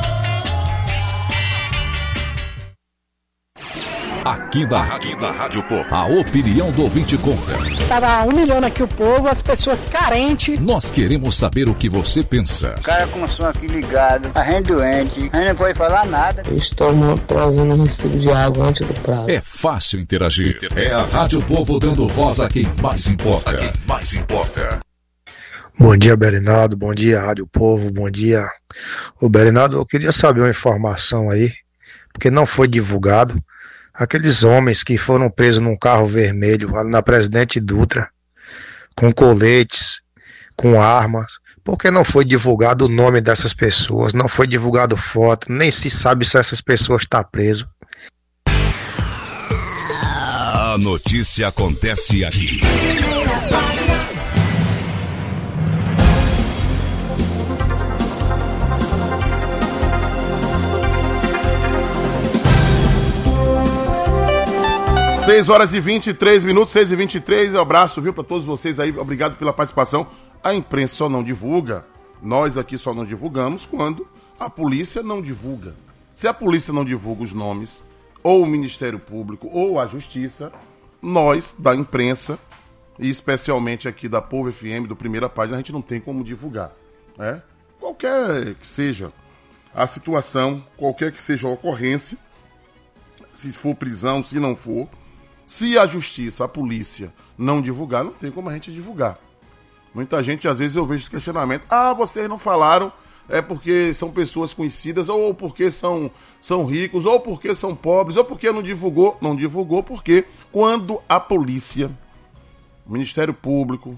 Aqui na Rádio, na Rádio Povo, a opinião do ouvinte conta. Tava humilhando aqui o povo, as pessoas carentes. Nós queremos saber o que você pensa. O cara com o som aqui ligado, a gente doente, a gente não pode falar nada. Eu estou trazendo um recibo de água antes do prazo. É fácil interagir. É a Rádio Povo dando voz a quem mais importa. A quem mais importa. Bom dia, Berinaldo. Bom dia, Rádio Povo. Bom dia. Ô, Berinaldo, eu queria saber uma informação aí, porque não foi divulgado. Aqueles homens que foram presos num carro vermelho na Presidente Dutra, com coletes, com armas, por que não foi divulgado o nome dessas pessoas, não foi divulgado foto, nem se sabe se essas pessoas estão presas. A notícia acontece aqui. seis horas e vinte e três minutos, seis e vinte e três, um abraço, viu, para todos vocês aí, obrigado pela participação. A imprensa só não divulga, nós aqui só não divulgamos quando a polícia não divulga. Se a polícia não divulga os nomes, ou o Ministério Público, ou a Justiça, nós, da imprensa, e especialmente aqui da Povo F M, do Primeira Página, a gente não tem como divulgar, né? Qualquer que seja a situação, qualquer que seja a ocorrência, se for prisão, se não for, se a justiça, a polícia não divulgar, não tem como a gente divulgar. Muita gente, às vezes eu vejo esse questionamento, ah, vocês não falaram, é porque são pessoas conhecidas, ou porque são, são ricos, ou porque são pobres, ou porque não divulgou. Não divulgou porque quando a polícia, o Ministério Público,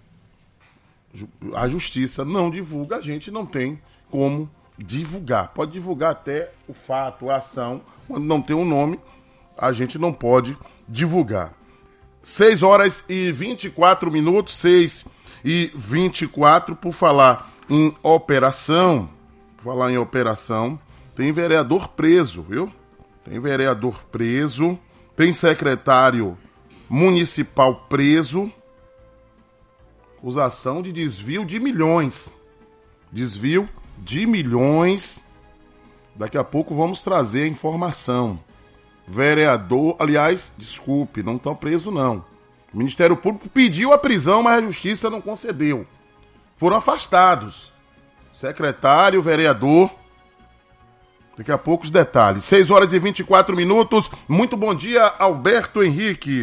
a justiça não divulga, a gente não tem como divulgar. Pode divulgar até o fato, a ação, quando não tem um nome, a gente não pode divulgar. seis horas e vinte e quatro minutos, seis e vinte e quatro, por falar em operação, por falar em operação, tem vereador preso, viu? Tem vereador preso, tem secretário municipal preso, acusação de desvio de milhões, desvio de milhões, daqui a pouco vamos trazer a informação. Vereador, aliás, desculpe, não estão presos não. O Ministério Público pediu a prisão, mas a Justiça não concedeu. Foram afastados. Secretário, vereador. Daqui a pouco os detalhes. seis horas e vinte e quatro minutos. Muito bom dia, Alberto Henrique.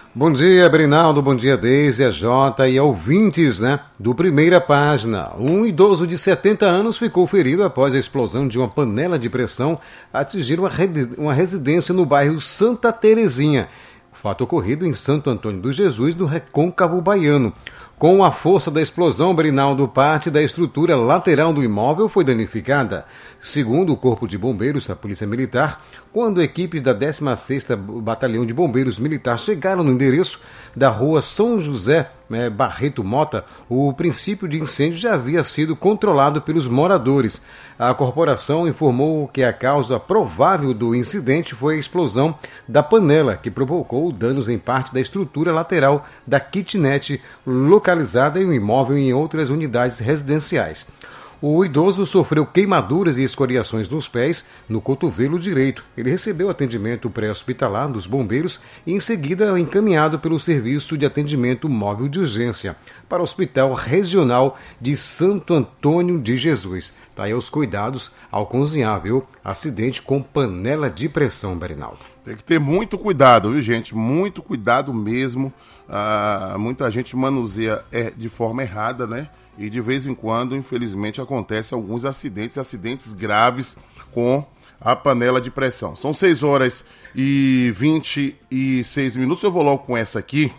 Bom dia, Brinaldo, bom dia, Deise, a Jota e ouvintes, né, do Primeira Página. Um idoso de setenta anos ficou ferido após a explosão de uma panela de pressão atingir uma, re- uma residência no bairro Santa Terezinha. O fato ocorrido em Santo Antônio do Jesus, no Recôncavo Baiano. Com a força da explosão, Brinaldo, parte da estrutura lateral do imóvel foi danificada. Segundo o Corpo de Bombeiros da Polícia Militar, quando equipes da décima sexta Batalhão de Bombeiros Militar chegaram no endereço da rua São José é, Barreto Mota, o princípio de incêndio já havia sido controlado pelos moradores. A corporação informou que a causa provável do incidente foi a explosão da panela, que provocou danos em parte da estrutura lateral da kitnet localizada em um imóvel e em outras unidades residenciais. O idoso sofreu queimaduras e escoriações nos pés, no cotovelo direito. Ele recebeu atendimento pré-hospitalar dos bombeiros e em seguida encaminhado pelo Serviço de Atendimento Móvel de Urgência para o Hospital Regional de Santo Antônio de Jesus. Tá aí os cuidados ao cozinhar, viu? Acidente com panela de pressão, Berinaldo. Tem que ter muito cuidado, viu, gente? Muito cuidado mesmo. Ah, muita gente manuseia é, de forma errada, né? E de vez em quando, infelizmente, acontecem alguns acidentes, acidentes graves com a panela de pressão. São seis horas e vinte e seis minutos. Eu vou logo com essa aqui,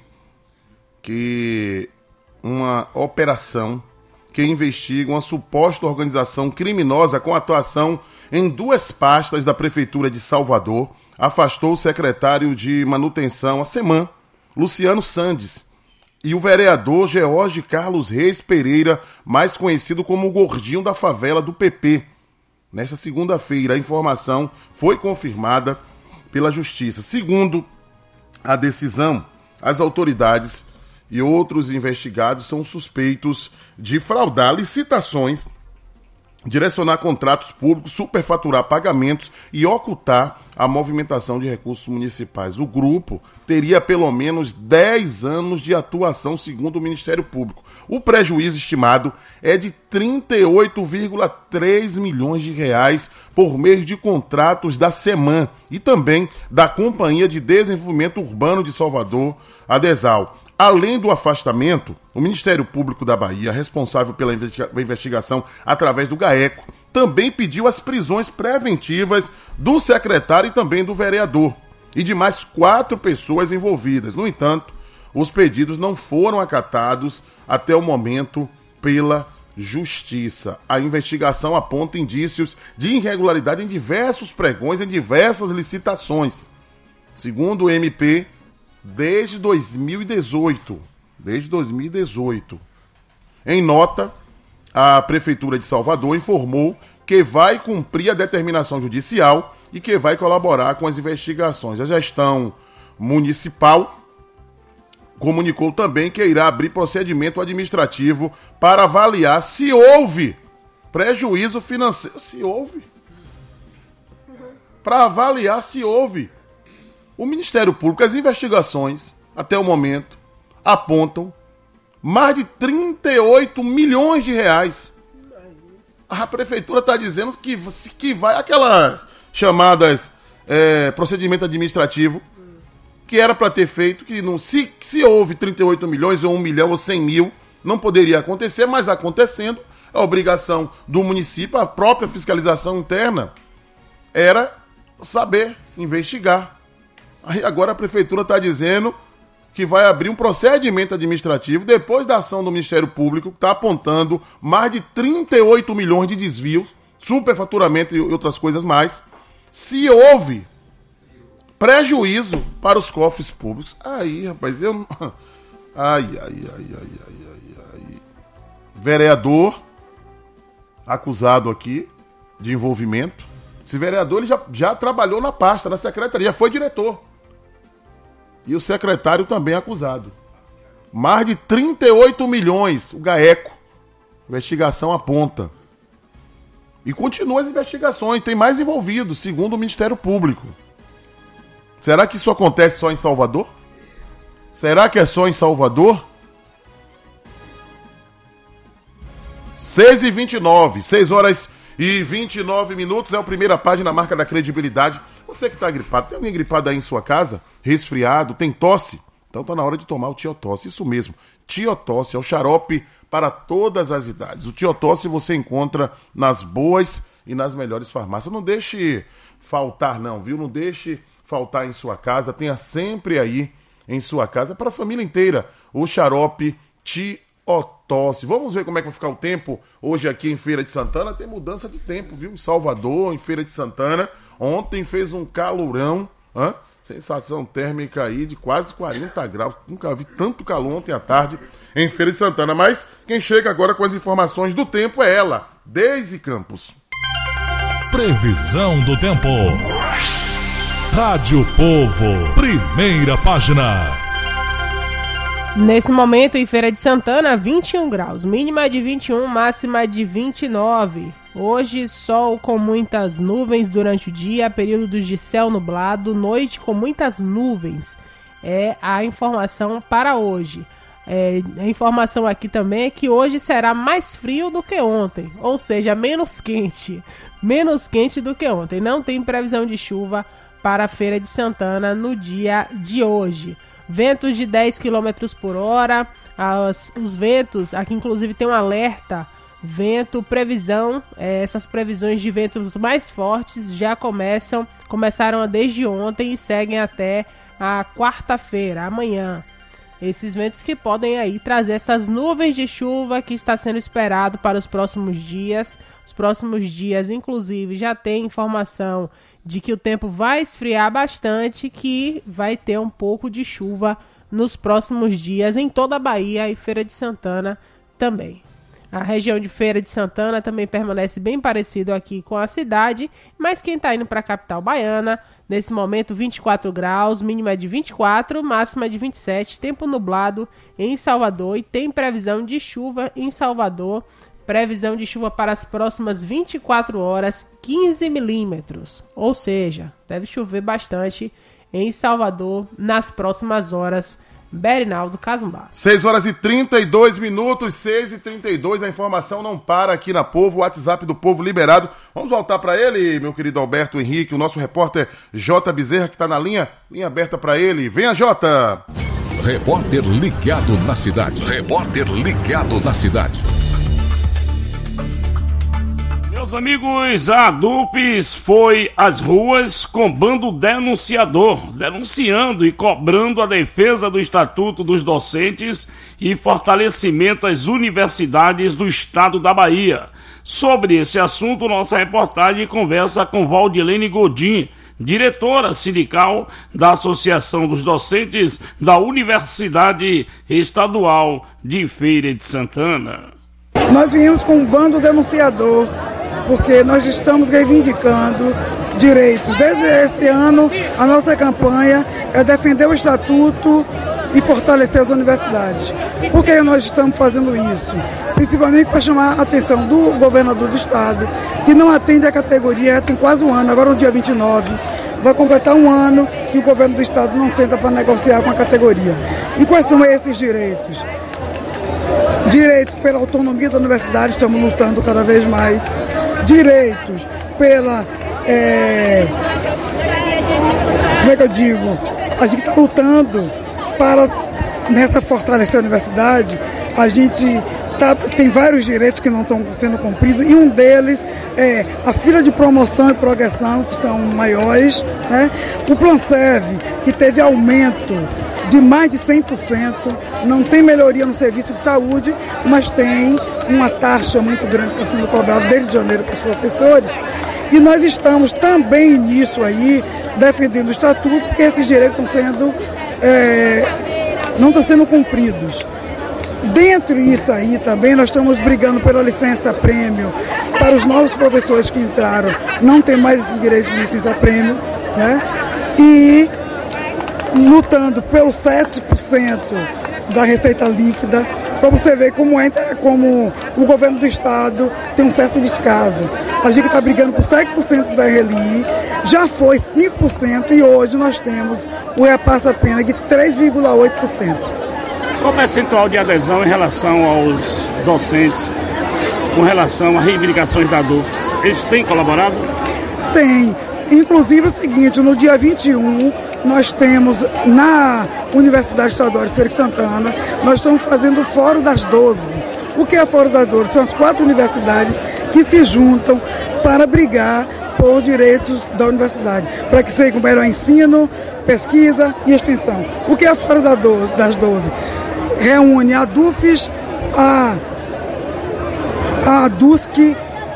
que uma operação que investiga uma suposta organização criminosa com atuação em duas pastas da Prefeitura de Salvador afastou o secretário de Manutenção, a SEMAN, Luciano Sandes, e o vereador George Carlos Reis Pereira, mais conhecido como o Gordinho da Favela do P P. Nesta segunda-feira, a informação foi confirmada pela Justiça. Segundo a decisão, as autoridades e outros investigados são suspeitos de fraudar licitações, direcionar contratos públicos, superfaturar pagamentos e ocultar a movimentação de recursos municipais. O grupo teria pelo menos dez anos de atuação, segundo o Ministério Público. O prejuízo estimado é de trinta e oito vírgula três milhões de reais por meio de contratos da SEMAN e também da Companhia de Desenvolvimento Urbano de Salvador, a DESAL. Além do afastamento, o Ministério Público da Bahia, responsável pela investigação através do GAECO, também pediu as prisões preventivas do secretário e também do vereador e de mais quatro pessoas envolvidas. No entanto, os pedidos não foram acatados até o momento pela Justiça. A investigação aponta indícios de irregularidade em diversos pregões, em diversas licitações. Segundo o M P, desde dois mil e dezoito. Desde dois mil e dezoito. Em nota, a Prefeitura de Salvador informou que vai cumprir a determinação judicial e que vai colaborar com as investigações. A gestão municipal comunicou também que irá abrir procedimento administrativo para avaliar se houve prejuízo financeiro. Se houve? Para avaliar se houve. O Ministério Público, as investigações, até o momento, apontam mais de trinta e oito milhões de reais. A Prefeitura está dizendo que, que vai aquelas chamadas é, procedimento administrativo que era para ter feito, que não, se, se houve trinta e oito milhões ou um milhão ou cem mil, não poderia acontecer, mas acontecendo, a obrigação do município, a própria fiscalização interna, era saber, investigar. Aí agora a Prefeitura está dizendo que vai abrir um procedimento administrativo depois da ação do Ministério Público, que está apontando mais de trinta e oito milhões de desvios, superfaturamento e outras coisas mais, se houve prejuízo para os cofres públicos. Aí, rapaz, eu não... Ai, ai, ai, ai, ai, ai, ai. Vereador acusado aqui de envolvimento. Esse vereador ele já, já trabalhou na pasta, na secretaria, já foi diretor. E o secretário também acusado. Mais de trinta e oito milhões, o GAECO. Investigação aponta. E continua as investigações, tem mais envolvidos, segundo o Ministério Público. Será que isso acontece só em Salvador? Será que é só em Salvador? seis e vinte e nove, seis horas e vinte e nove minutos, é a primeira página, marca da credibilidade. Você que está gripado, tem alguém gripado aí em sua casa? Resfriado, tem tosse? Então tá na hora de tomar o Tiotosse, isso mesmo. Tiotosse é o xarope para todas as idades. O Tiotosse você encontra nas boas e nas melhores farmácias. Não deixe faltar não, viu? Não deixe faltar em sua casa. Tenha sempre aí em sua casa, para a família inteira, o xarope Tiotosse. Vamos ver como é que vai ficar o tempo hoje aqui em Feira de Santana. Tem mudança de tempo, viu? Em Salvador, em Feira de Santana. Ontem fez um calorão, hã? Sensação térmica aí de quase quarenta graus. Nunca vi tanto calor ontem à tarde em Feira de Santana. Mas quem chega agora com as informações do tempo é ela, Deise Campos. Previsão do tempo. Rádio Povo, primeira página. Nesse momento em Feira de Santana, vinte e um graus, mínima de vinte e um, máxima de vinte e nove. Hoje, sol com muitas nuvens durante o dia, períodos de céu nublado, noite com muitas nuvens. É a informação para hoje. É, a informação aqui também é que hoje será mais frio do que ontem, ou seja, menos quente. Menos quente do que ontem. Não tem previsão de chuva para a Feira de Santana no dia de hoje. Ventos de dez quilômetros por hora, as, os ventos, aqui inclusive tem um alerta, vento, previsão, é, essas previsões de ventos mais fortes já começam, começaram desde ontem e seguem até a quarta-feira, amanhã. Esses ventos que podem aí trazer essas nuvens de chuva que está sendo esperado para os próximos dias. Os próximos dias, inclusive, já tem informação de que o tempo vai esfriar bastante, que vai ter um pouco de chuva nos próximos dias em toda a Bahia e Feira de Santana também. A região de Feira de Santana também permanece bem parecido aqui com a cidade, mas quem está indo para a capital baiana, nesse momento vinte e quatro graus, mínima de vinte e quatro, máxima de vinte e sete, tempo nublado em Salvador e tem previsão de chuva em Salvador. Previsão de chuva para as próximas vinte e quatro horas, quinze milímetros. Ou seja, deve chover bastante em Salvador nas próximas horas. Berinaldo Casumbar. seis horas e trinta e dois minutos, seis e trinta e dois. A informação não para aqui na Povo. O WhatsApp do Povo liberado. Vamos voltar para ele, meu querido Alberto Henrique, o nosso repórter J. Bezerra, que está na linha. Linha aberta para ele. Venha, Jota! Repórter ligado na cidade. Repórter ligado na cidade. Meus amigos, a Dupes foi às ruas com bando denunciador, denunciando e cobrando a defesa do Estatuto dos Docentes e fortalecimento às universidades do estado da Bahia. Sobre esse assunto, nossa reportagem conversa com Valdilene Godin, diretora sindical da Associação dos Docentes da Universidade Estadual de Feira de Santana. Nós viemos com um bando denunciador, porque nós estamos reivindicando direitos. Desde esse ano, a nossa campanha é defender o Estatuto e fortalecer as universidades. Por que nós estamos fazendo isso? Principalmente para chamar a atenção do governador do estado, que não atende a categoria, já tem quase um ano, agora no dia vinte e nove, vai completar um ano que o governo do estado não senta para negociar com a categoria. E quais são esses direitos? Direitos pela autonomia da universidade, estamos lutando cada vez mais. Direitos pela... É... Como é que eu digo? A gente está lutando para, nessa fortalecer a universidade, a gente tá, tem vários direitos que não estão sendo cumpridos, e um deles é a fila de promoção e progressão, que estão maiores, né? O Planserv, que teve aumento de mais de cem por cento, não tem melhoria no serviço de saúde, mas tem uma taxa muito grande que está sendo cobrada desde janeiro para os professores. E nós estamos também nisso aí, defendendo o Estatuto, porque esses direitos estão sendo, é, não estão sendo cumpridos. Dentro disso aí também nós estamos brigando pela licença-prêmio para os novos professores que entraram, não tem mais esse direito de licença-prêmio, né? E lutando pelo sete por cento da receita líquida, para você ver como, é, como o governo do estado tem um certo descaso. A gente está brigando por sete por cento da R L I, já foi cinco por cento e hoje nós temos o repasse apenas de três vírgula oito por cento. Qual o percentual de adesão em relação aos docentes, com relação às reivindicações da Dupes? Eles têm colaborado? Tem. Inclusive é o seguinte, no dia vinte e um, nós temos na Universidade Estadual de Feira de Santana, nós estamos fazendo o Fórum das doze. O que é o Fórum das doze? São as quatro universidades que se juntam para brigar por direitos da universidade, para que seja o melhor ensino, pesquisa e extensão. O que é o Fórum das doze? Reúne a D U F S, a, a D U S C,